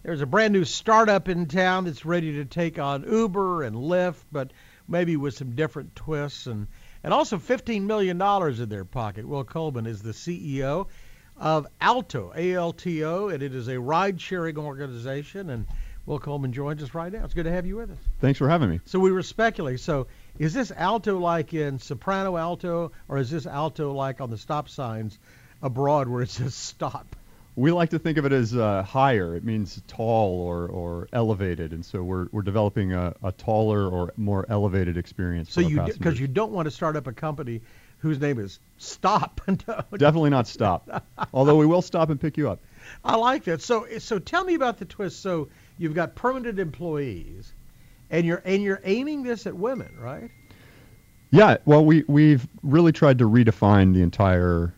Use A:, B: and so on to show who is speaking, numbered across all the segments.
A: There's a brand new startup in town that's ready to take on Uber and Lyft, but maybe with some different twists and also $15 million in their pocket. Will Coleman is the CEO of Alto, ALTO, and it is a ride-sharing organization. And Will Coleman joins us right now. It's good to have you with us.
B: Thanks for having me.
A: So we were speculating. So is this Alto like in Soprano Alto, or is this Alto like on the stop signs abroad where it says stop?
B: We like to think of it as higher. It means tall or elevated, and so we're developing a taller or more elevated experience.
A: So because you don't want to start up a company whose name is Stop.
B: Definitely not Stop. Although we will stop and pick you up.
A: I like that. So tell me about the twist. So you've got permanent employees, and you're aiming this at women, right?
B: Yeah. Well, we've really tried to redefine the entire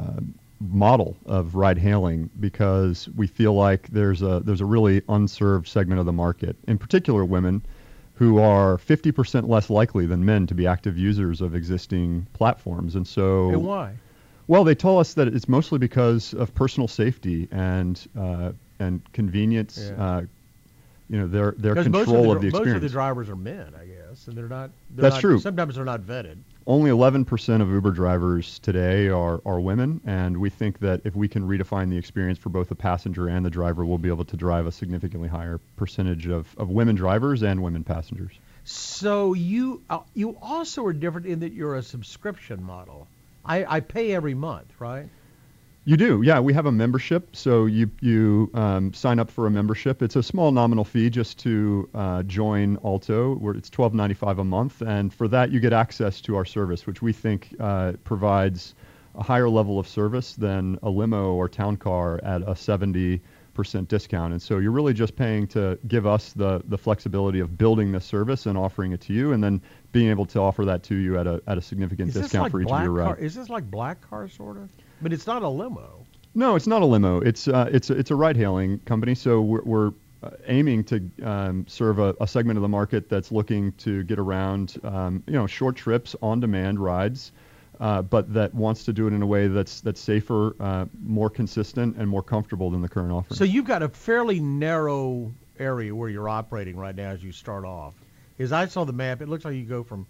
B: model of ride hailing because we feel like there's a really unserved segment of the market, in particular women, who are 50% less likely than men to be active users of existing platforms. And so,
A: and why?
B: Well, they tell us that it's mostly because of personal safety and convenience.
A: Yeah.
B: Their control of the experience.
A: Most of the drivers are men, I guess, and they're not.
B: That's true.
A: Sometimes they're not vetted.
B: Only 11% of Uber drivers today are women, and we think that if we can redefine the experience for both the passenger and the driver, we'll be able to drive a significantly higher percentage of women drivers and women passengers.
A: So you also are different in that you're a subscription model. I pay every month, right?
B: You do, yeah. We have a membership, so you sign up for a membership. It's a small nominal fee just to join Alto, where it's $12.95 a month, and for that you get access to our service, which we think provides a higher level of service than a limo or town car at a 70% discount. And so you're really just paying to give us the flexibility of building this service and offering it to you, and then being able to offer that to you at a significant discount for each of your rides.
A: Is this like Black Car sort of? But it's not a limo.
B: No, it's not a limo. It's a ride-hailing company. So we're aiming to serve a segment of the market that's looking to get around, short trips, on-demand rides, but that wants to do it in a way that's safer, more consistent, and more comfortable than the current offering.
A: So you've got a fairly narrow area where you're operating right now as you start off. As I saw the map, it looks like you go from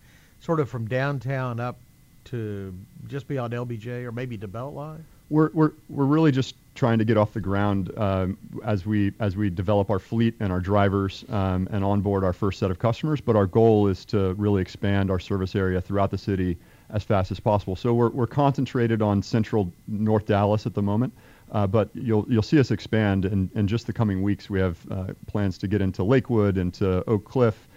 A: downtown up to just beyond LBJ or maybe to Beltline?
B: We're really just trying to get off the ground as we develop our fleet and our drivers and onboard our first set of customers. But our goal is to really expand our service area throughout the city as fast as possible. So we're concentrated on central North Dallas at the moment, but you'll see us expand in just the coming weeks. We have plans to get into Lakewood, into Oak Cliff,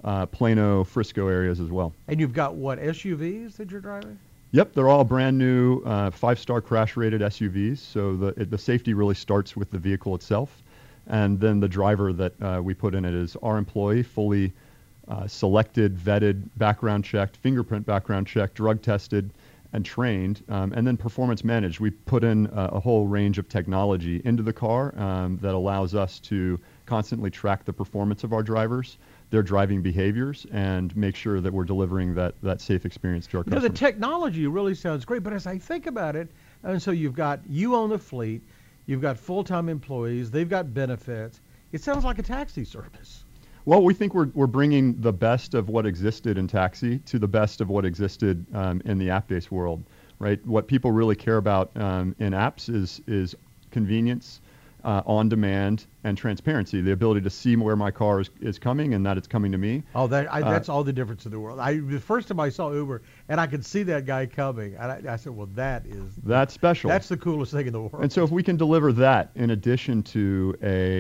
B: Plano, Frisco areas as well.
A: And you've got what, SUVs that you're driving?
B: Yep, they're all brand new 5-star crash-rated SUVs. So the safety really starts with the vehicle itself, and then the driver that we put in it is our employee, fully selected, vetted, background checked, fingerprint background checked, drug tested, and trained, and then performance managed. We put in a whole range of technology into the car that allows us to constantly track the performance of our drivers, their driving behaviors, and make sure that we're delivering that safe experience to our customers.
A: The technology really sounds great, but as I think about it, and so you own the fleet, you've got full-time employees, they've got benefits. It sounds like a taxi service.
B: Well, we think we're bringing the best of what existed in taxi to the best of what existed in the app-based world, right? What people really care about in apps is convenience, on demand, and transparency, the ability to see where my car is coming and that it's coming to me.
A: Oh, that's all the difference in the world. The first time I saw Uber and I could see that guy coming, and I said, well, that's special. That's the coolest thing in the world.
B: And so if we can deliver that in addition to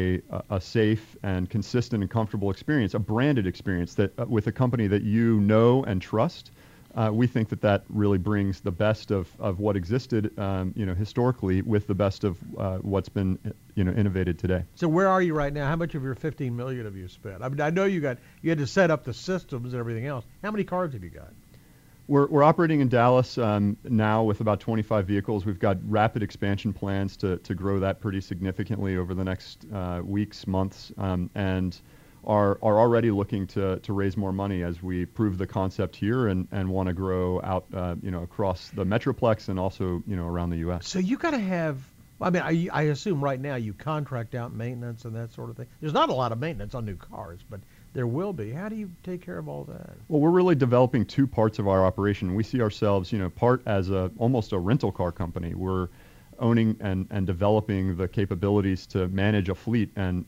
B: a safe and consistent and comfortable experience, a branded experience that with a company that you know and trust, we think that really brings the best of what existed, historically, with the best of what's been, innovated today.
A: So where are you right now? How much of your $15 million have you spent? I mean, I know you had to set up the systems and everything else. How many cars have you got?
B: We're operating in Dallas now with about 25 vehicles. We've got rapid expansion plans to grow that pretty significantly over the next weeks, months, and are already looking to raise more money as we prove the concept here and want to grow out, across the Metroplex and also, around the U.S.
A: So you got to have I mean, I assume right now you contract out maintenance and that sort of thing. There's not a lot of maintenance on new cars, but there will be. How do you take care of all that?
B: Well, we're really developing two parts of our operation. We see ourselves, part as almost a rental car company. We're owning and developing the capabilities to manage a fleet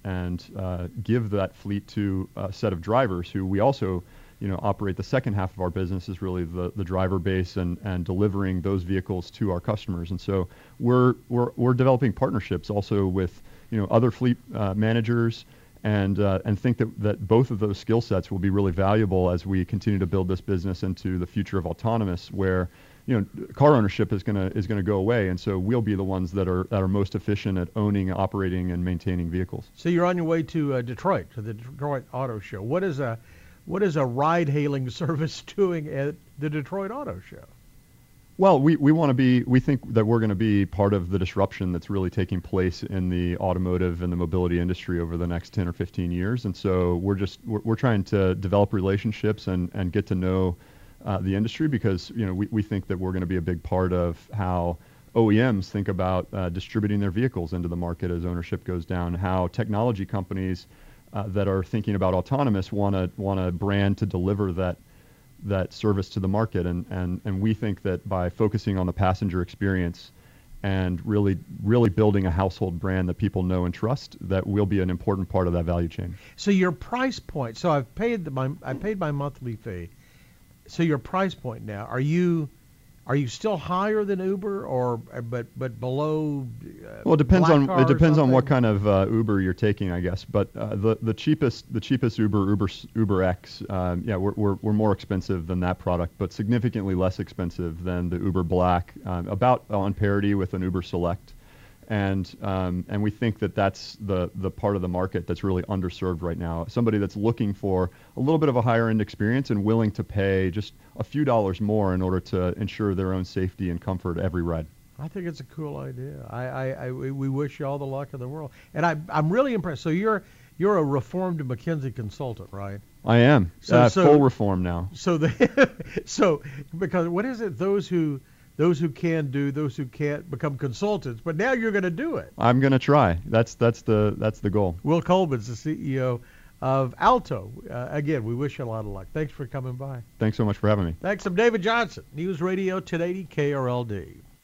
B: and give that fleet to a set of drivers who we also operate. The second half of our business is really the driver base and delivering those vehicles to our customers. And so we're developing partnerships also with other fleet managers and think that both of those skill sets will be really valuable as we continue to build this business into the future of autonomous, where car ownership is gonna go away, and so we'll be the ones that are most efficient at owning, operating, and maintaining vehicles.
A: So you're on your way to Detroit, to the Detroit Auto Show. What is a ride-hailing service doing at the Detroit Auto Show?
B: Well, we think that we're going to be part of the disruption that's really taking place in the automotive and the mobility industry over the next 10 or 15 years. And so we're trying to develop relationships and get to know the industry, because we think that we're going to be a big part of how OEMs think about distributing their vehicles into the market as ownership goes down, how technology companies that are thinking about autonomous want a brand to deliver that service to the market, and we think that by focusing on the passenger experience and really building a household brand that people know and trust, that we'll be an important part of that value chain.
A: So your price point. So I paid my monthly fee. So your price point now, are you still higher than Uber, but below?
B: Well, it depends on what kind of Uber you're taking, I guess. But the cheapest Uber X, we're more expensive than that product, but significantly less expensive than the Uber Black, about on parity with an Uber Select. And we think that that's the part of the market that's really underserved right now. Somebody that's looking for a little bit of a higher end experience and willing to pay just a few dollars more in order to ensure their own safety and comfort every ride.
A: I think it's a cool idea. We wish you all the luck in the world. And I'm really impressed. So you're a reformed McKinsey consultant, right?
B: I am. Full reform now.
A: So because what is it? Those who can do, those who can't become consultants. But now you're going to do it.
B: I'm going to try. That's the goal.
A: Will Colman's the CEO of Alto. Again, we wish you a lot of luck. Thanks for coming by.
B: Thanks so much for having me.
A: Thanks. I'm David Johnson, News Radio 1080 KRLD.